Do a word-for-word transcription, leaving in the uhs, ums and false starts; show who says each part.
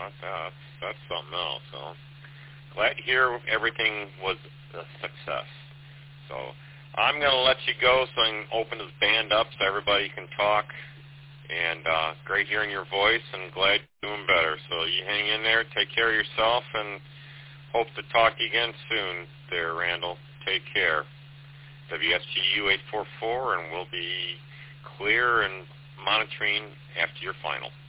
Speaker 1: That's, that's, that's something else. So glad to hear everything was a success. So I'm going to let you go so I can open this band up so everybody can talk. And uh, great hearing your voice, and glad you're doing better. So you hang in there, take care of yourself, and hope to talk to you again soon there, Randall. Take care. W S G U eight four four, and we'll be clear and monitoring after your final.